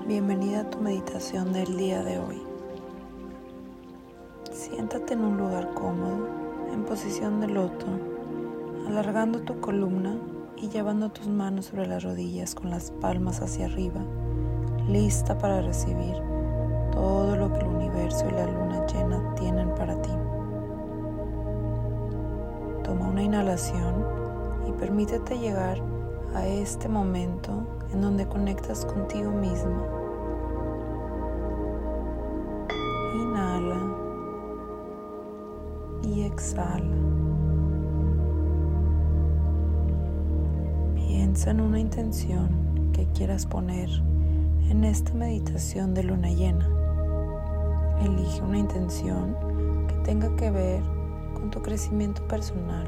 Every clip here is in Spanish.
Bienvenida a tu meditación del día de hoy. Siéntate en un lugar cómodo, en posición de loto, alargando tu columna y llevando tus manos sobre las rodillas con las palmas hacia arriba, lista para recibir todo lo que el universo y la luna llena tienen para ti. Toma una inhalación y permítete llegar a este momento en donde conectas contigo mismo. Inhala y exhala. Piensa en una intención que quieras poner en esta meditación de luna llena. Elige una intención que tenga que ver con tu crecimiento personal.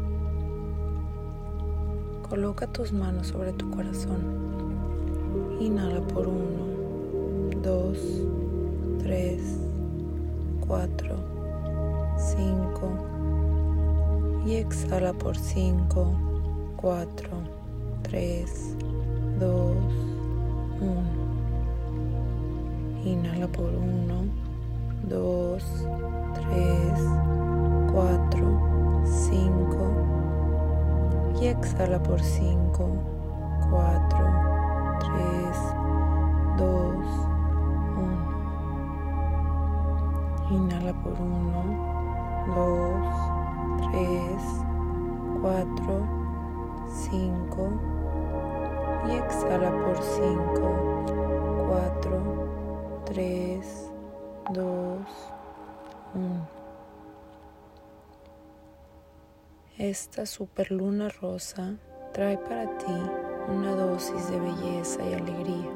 Coloca tus manos sobre tu corazón. Inhala por 1, 2, 3, 4, 5 y exhala por 5, 4, 3, 2, 1. Inhala por 1, 2, 3, 4, 5 y exhala por 5, 4, 3, 2, 1. Inhala por 1, 2, 3, 4, 5 y exhala por 5, 4, 3, 2, 1. Esta superluna rosa trae para ti una dosis de belleza y alegría.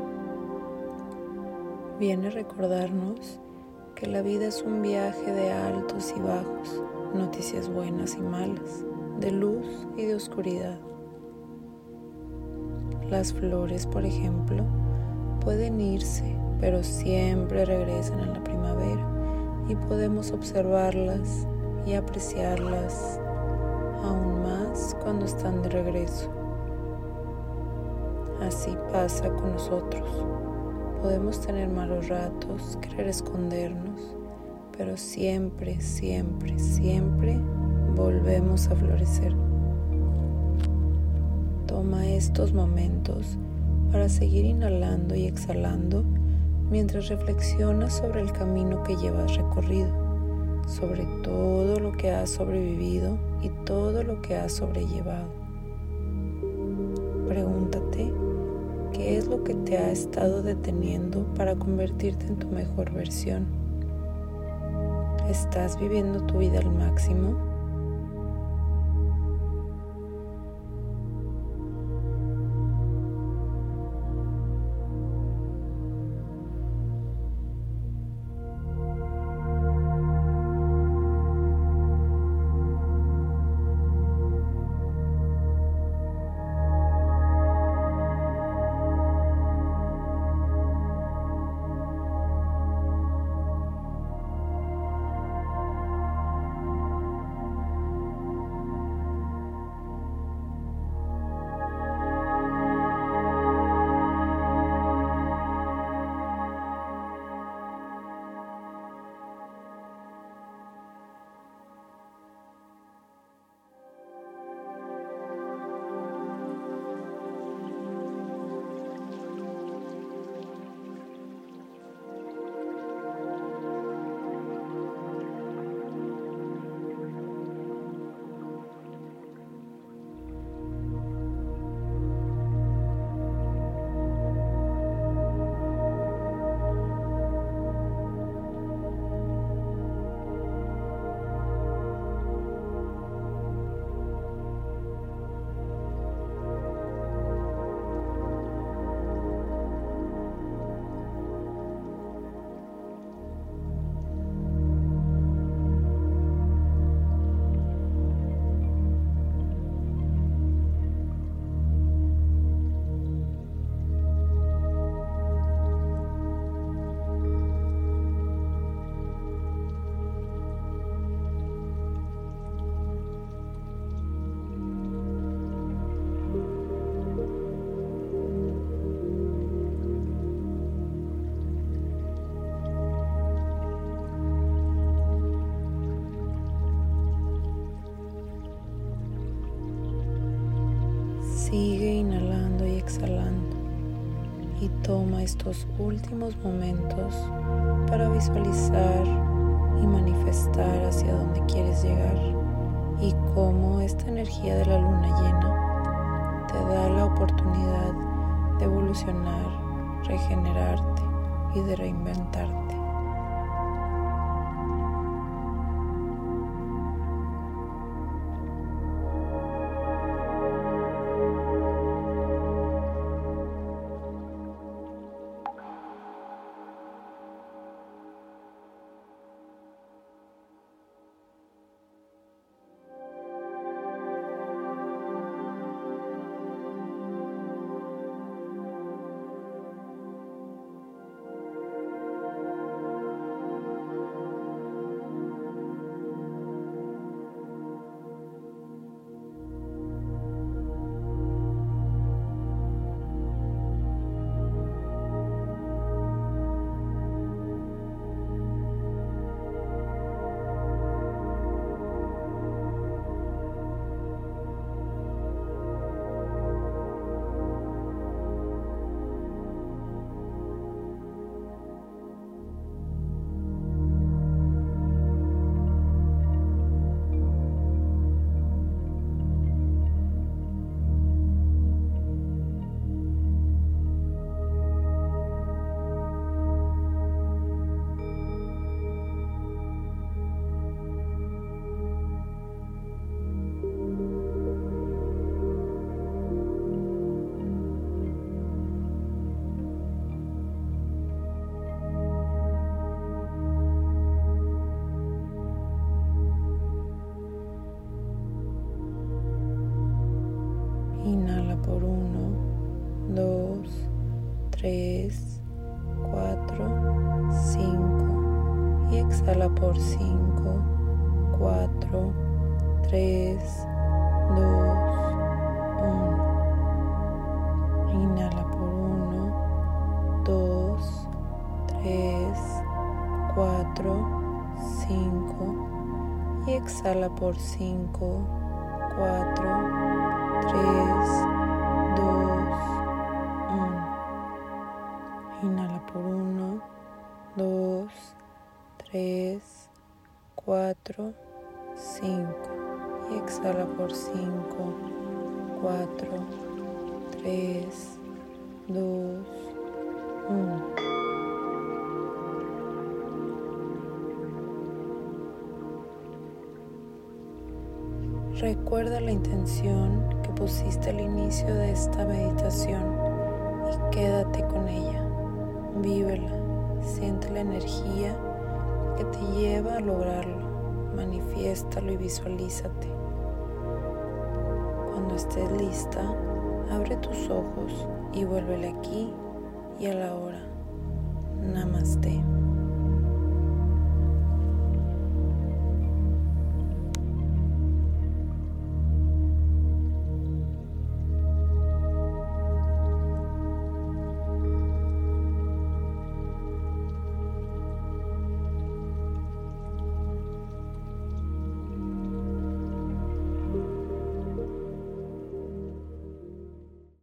Viene a recordarnos que la vida es un viaje de altos y bajos, noticias buenas y malas, de luz y de oscuridad. Las flores, por ejemplo, pueden irse, pero siempre regresan en la primavera y podemos observarlas y apreciarlas aún más cuando están de regreso. Así pasa con nosotros. Podemos tener malos ratos, querer escondernos, pero siempre, siempre, siempre volvemos a florecer. Toma estos momentos para seguir inhalando y exhalando mientras reflexionas sobre el camino que llevas recorrido, sobre todo lo que has sobrevivido y todo lo que has sobrellevado. Pregúntate qué es lo que te ha estado deteniendo para convertirte en tu mejor versión. ¿Estás viviendo tu vida al máximo? Sigue inhalando y exhalando y toma estos últimos momentos para visualizar y manifestar hacia dónde quieres llegar y cómo esta energía de la luna llena te da la oportunidad de evolucionar, regenerarte y de reinventarte. Inhala por 1, 2, 3, 4, 5 y exhala por 5, 4, 3, 2, 1. Inhala por 1, 2, 3, 4, 5 y exhala por 5, 4, 3, 2, 1. Inhala por 1, 2, 3, 4, 5 y exhala por 5, 4, 3, 2, 1. Recuerda la intención que pusiste al inicio de esta meditación y quédate con ella. Vívela, siente la energía que te lleva a lograrlo. Manifiéstalo y visualízate. Cuando estés lista, abre tus ojos y vuélvele aquí y a la hora. Namaste.